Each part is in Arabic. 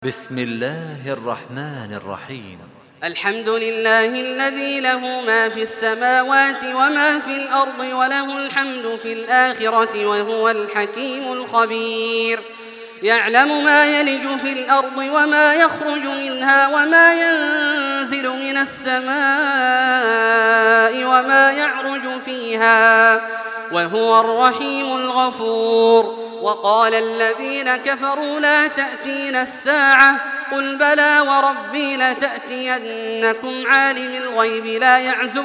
بسم الله الرحمن الرحيم. الحمد لله الذي له ما في السماوات وما في الأرض وله الحمد في الآخرة وهو الحكيم الخبير. يعلم ما يلج في الأرض وما يخرج منها وما ينزل من السماء وما يعرج فيها وهو الرحيم الغفور. وقال الذين كفروا لا تأتينا الساعة قل بلى وربي لتأتينكم عالم الغيب لا يعزب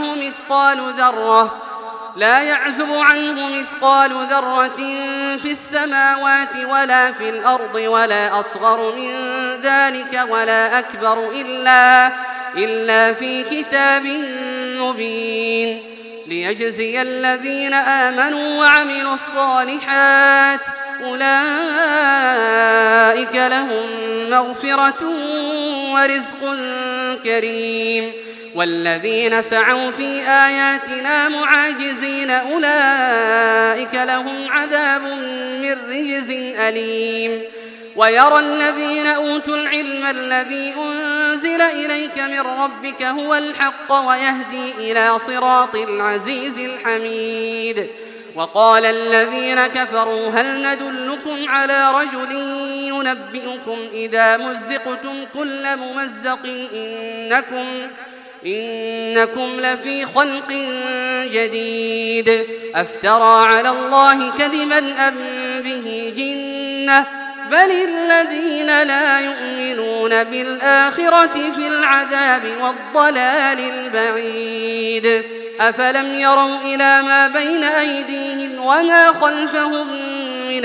عنه مثقال ذرة في السماوات ولا في الأرض ولا أصغر من ذلك ولا أكبر إلا في كتاب مبين ليجزي الذين آمنوا وعملوا الصالحات أولئك لهم مغفرة ورزق كريم. والذين سعوا في آياتنا معاجزين أولئك لهم عذاب من رجز أليم. ويرى الذين أوتوا العلم الذي أنزل إليك من ربك هو الحق ويهدي إلى صراط العزيز الحميد. وقال الذين كفروا هل ندلكم على رجل ينبئكم إذا مزقتم كل ممزق إنكم لفي خلق جديد أفترى على الله كذبا أم به جنة بل الذين لا يؤمنون بالآخرة في العذاب والضلال البعيد. أفلم يروا إلى ما بين أيديهم وما خلفهم من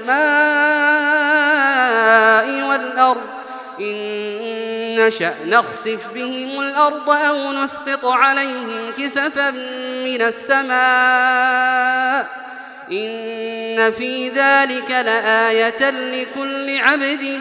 السماء والأرض إن نشأ نخسف بهم الأرض أو نسقط عليهم كسفا من السماء إن في ذلك لآية لكل عبد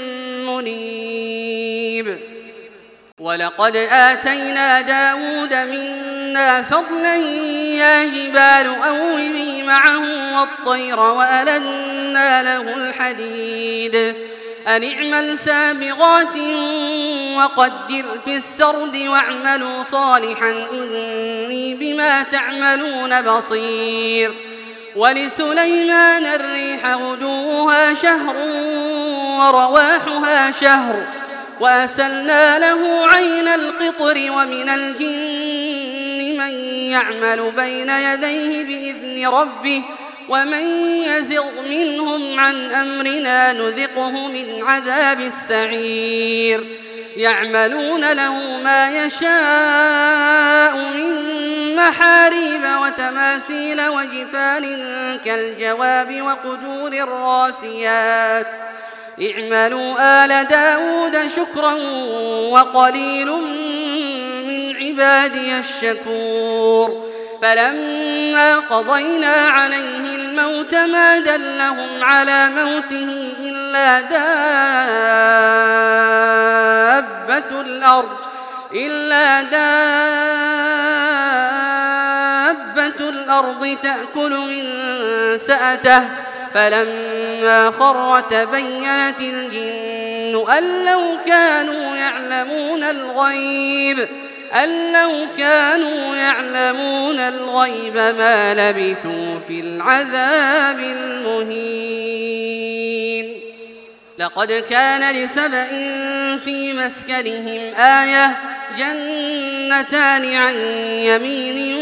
منيب. ولقد آتينا داود منا فضلا يا جبال أوبي معه والطير وألنا له الحديد أن اعمل سابغات وقدر في السرد واعملوا صالحا إني بما تعملون بصير. ولسليمان الريح غدوها شهر ورواحها شهر وأسلنا له عين القطر ومن الجن من يعمل بين يديه بإذن ربه ومن يزغ منهم عن أمرنا نذقه من عذاب السعير. يعملون له ما يشاء من محاريب وتماثيل وجفان كالجواب وقدور الراسيات اعملوا آل داود شكرا وقليل من عبادي الشكور. فلما قضينا عليه الموت ما دلهم على موته إلا دابة الأرض تأكل من سأته فلما خر تبينت الجن أن لو كانوا يعلمون الغيب ما لبثوا في العذاب المهين. لقد كان لسبإ في مسكنهم آية جنتان عن يمين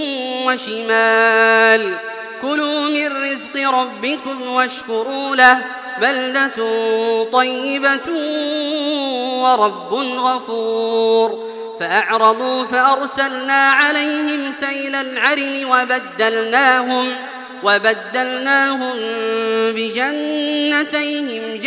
وشمال كلوا من رزق ربكم واشكروا له بلدة طيبة ورب غفور. فأعرضوا فأرسلنا عليهم سيل العرم وبدلناهم بجنتين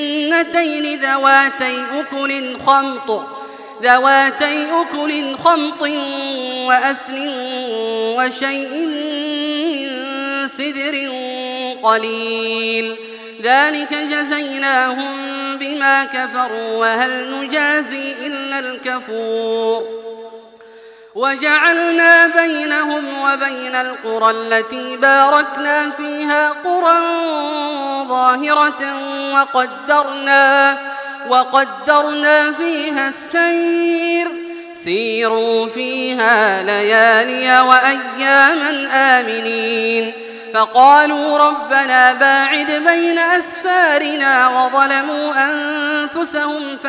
ذواتي أكل خمط وأثل وشيء من سدر قليل ذلك جزيناهم بما كفروا وهل نجازي إلا الكفور. وجعلنا بينهم وبين القرى التي باركنا فيها قرى ظاهرة وقدرنا فيها السير سيروا فيها ليالي وأياما آمنين فقالوا ربنا باعد بين أسفارنا وظلموا أنفسهم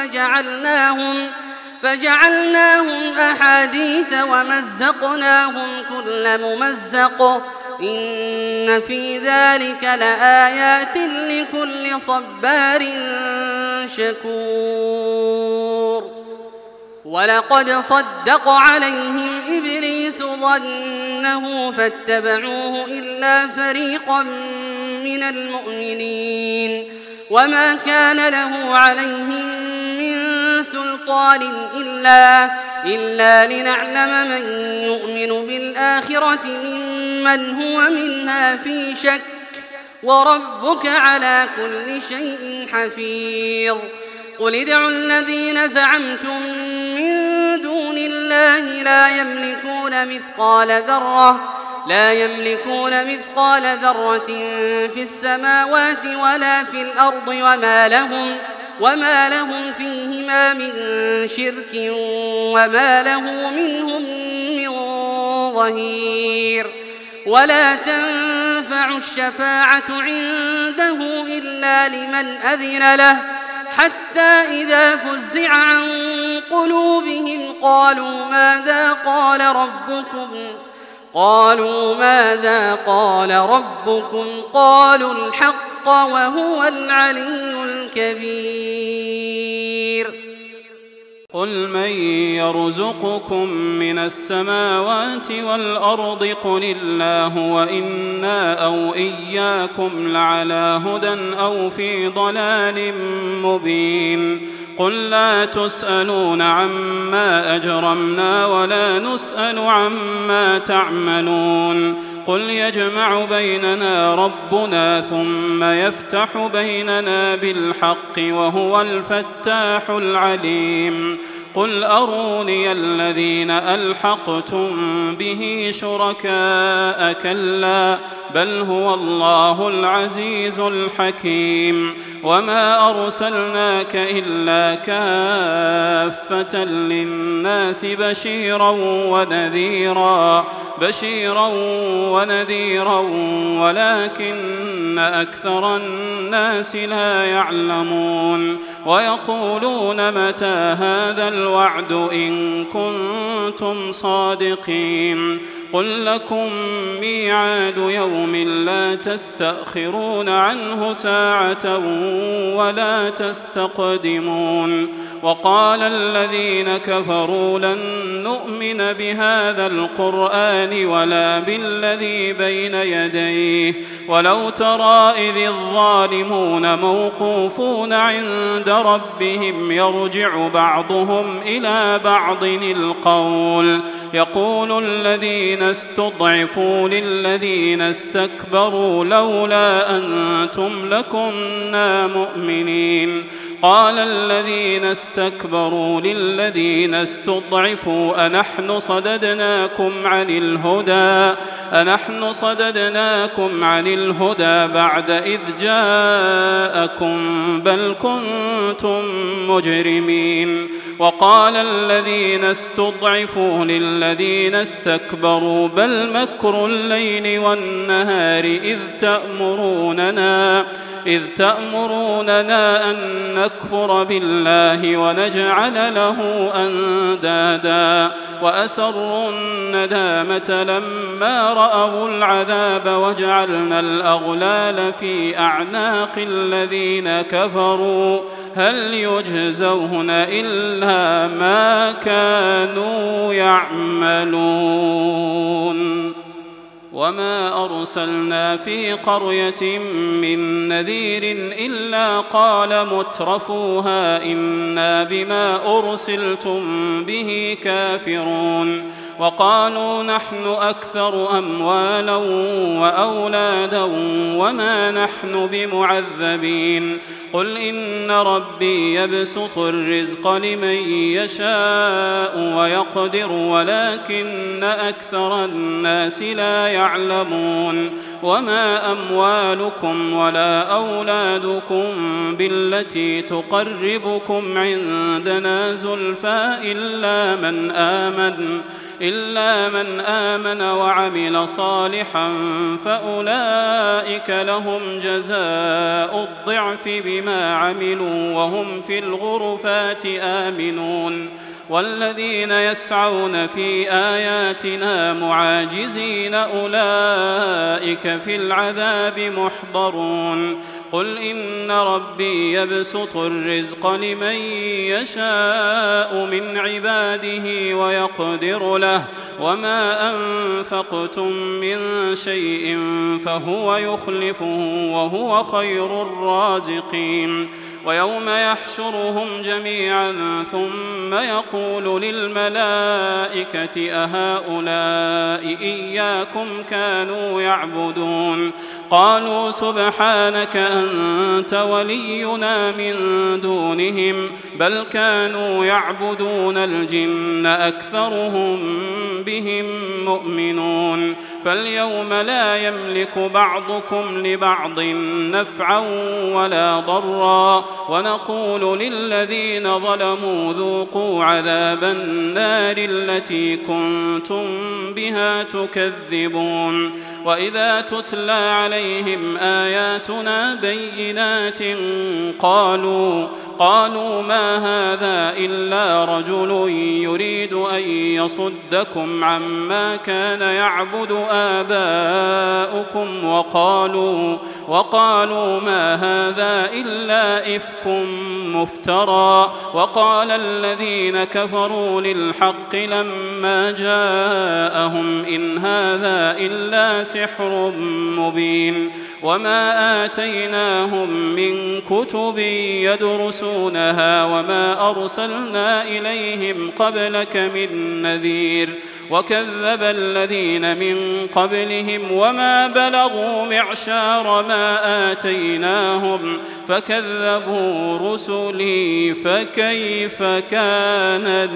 فجعلناهم أحاديث ومزقناهم كل ممزق إن في ذلك لآيات لكل صبار شكور ولقد صدق عليهم إبليس ظنه فاتبعوه إلا فريقا من المؤمنين وما كان له عليهم من سلطان إلا لنعلم من يؤمن بالآخرة ممن هو منها في شك وربك على كل شيء حفيظ قل ادعوا الذين زعمتم من دون الله لا يملكون مثقال ذرة في السماوات ولا في الأرض وما لهم فيهما من شرك وما له منهم من ظهير ولا تنفع الشفاعة عنده إلا لمن أذن له حتى إذا فزع عن قلوبهم قالوا ماذا قال ربكم قالوا الحق وهو العلي الكبير قل من يرزقكم من السماوات والأرض قل الله وإنا أو إياكم لعلى هدى أو في ضلال مبين قل لا تسألون عما أجرمنا ولا نسأل عما تعملون قل يجمع بيننا ربنا ثم يفتح بيننا بالحق وهو الفتاح العليم قل أروني الذين ألحقتم به شركاء كلا بل هو الله العزيز الحكيم وما أرسلناك إلا كافة للناس بشيرا ونذيرا ولكن أكثر الناس لا يعلمون ويقولون متى هذا الوعد إن كنتم صادقين قل لكم ميعاد يوم لا تستأخرون عنه ساعة ولا تستقدمون وقال الذين كفروا لن نؤمن بهذا القرآن ولا بالذي بين يديه ولو ترى إذ الظالمون موقوفون عند ربهم يرجع بعضهم إلى بعض القول يقول الذين استضعفوا للذين استكبروا لولا أنتم لكنا مؤمنين قال الذين استكبروا للذين استضعفوا أنحن صددناكم عن الهدى بعد إذ جاءكم بل كنتم مجرمين وقال الذين استضعفوا للذين استكبروا بل مكر الليل والنهار إذ تأمروننا أن نكفر بالله ونجعل له أندادا وأسروا الندامة لما رأوا العذاب وجعلنا الأغلال في أعناق الذين كفروا هل يجزون إلا ما كانوا يعملون وما أرسلنا في قرية من نذير إلا قال مترفوها إنا بما أرسلتم به كافرون وقالوا نحن أكثر أموالا وأولادا وما نحن بمعذبين قل إن ربي يبسط الرزق لمن يشاء ويقدر ولكن أكثر الناس لا يعلمون وما أموالكم ولا أولادكم بالتي تقربكم عندنا زلفى إلا من آمن وعمل صالحا فأولئك لهم جزاء الضعف بما عملوا وهم في الغرفات آمنون والذين يسعون في آياتنا معاجزين أولئك في العذاب محضرون قل إن ربي يبسط الرزق لمن يشاء من عباده ويقدر له وما أنفقتم من شيء فهو يخلفه وهو خير الرازقين ويوم يحشرهم جميعا ثم يقول للملائكة أهؤلاء إياكم كانوا يعبدون قالوا سبحانك أنت ولينا من دونهم بل كانوا يعبدون الجن أكثرهم بهم مؤمنون فاليوم لا يملك بعضكم لبعض نفعا ولا ضرا ونقول للذين ظلموا ذوقوا عذاب النار التي كنتم بها تكذبون وإذا تتلى عليهم آياتنا بينات قالوا ما هذا إلا رجل يريد أن يصدكم عما كان يعبد آباؤكم وقالوا ما هذا إلا إفك مفترى وقال الذين كفروا للحق لما جاءهم إن هذا إلا سحر مبين وما آتيناهم من كتب يدرسونها وما أرسلنا إليهم قبلك من نذير وكذب الذين من قبلهم وما بلغوا معشار ما آتيناهم فكذبوا رسلي فكيف كان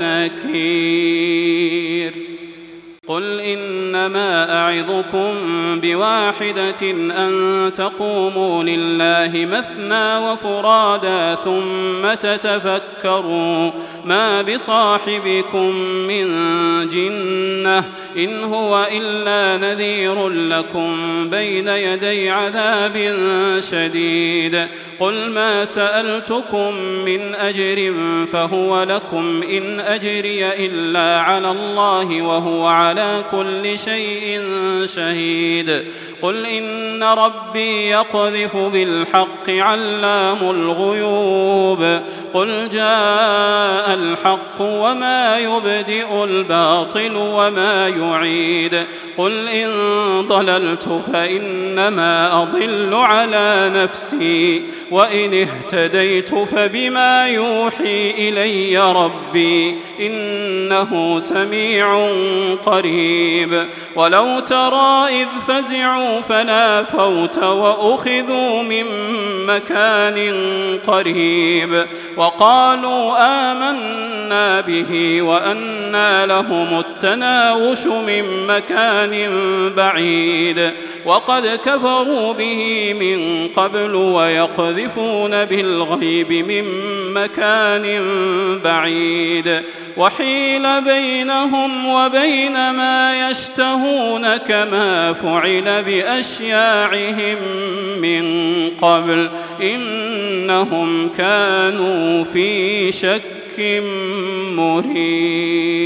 نكير قل إنما أعظكم بواحدة أن تقوموا لله مثنى وفرادا ثم تتفكروا ما بصاحبكم من جنة إن هو إلا نذير لكم بين يدي عذاب شديد قل ما سألتكم من أجر فهو لكم إن أجري إلا على الله وهو على كل شيء شهيد قل إن ربي يقذف بالحق علام الغيوب قل جاء الحق وما يبدئ الباطل وما يعيد قل إن ضللت فإنما أضل على نفسي وإن اهتديت فبما يوحي إلي ربي إنه سميع قريب ولو ترى إذ فزعوا فلا فوت وأخذوا من مكان قريب وقالوا آمنا به وأنى لهم التناوش من مكان بعيد وقد كفروا به من قبل ويقذفون بالغيب من مكان بعيد وحيل بينهم وبين ما يشتهون كما فعل بأشياعهم من قبل إنهم كانوا في شك مريب